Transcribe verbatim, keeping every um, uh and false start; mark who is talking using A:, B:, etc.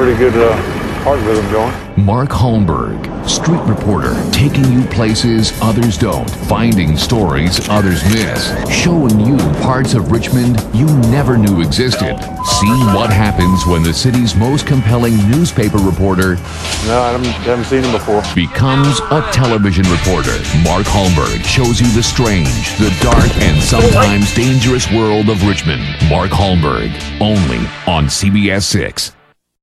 A: pretty good uh, heart rhythm going.
B: Mark Holmberg, street reporter, taking you places others don't, finding stories others miss, showing you parts of Richmond you never knew existed. See what happens when the city's most compelling newspaper reporter
A: No, I haven't, haven't seen him before.
B: becomes a television reporter. Mark Holmberg shows you the strange, the dark, and sometimes dangerous world of Richmond. Mark Holmberg, only on C B S six.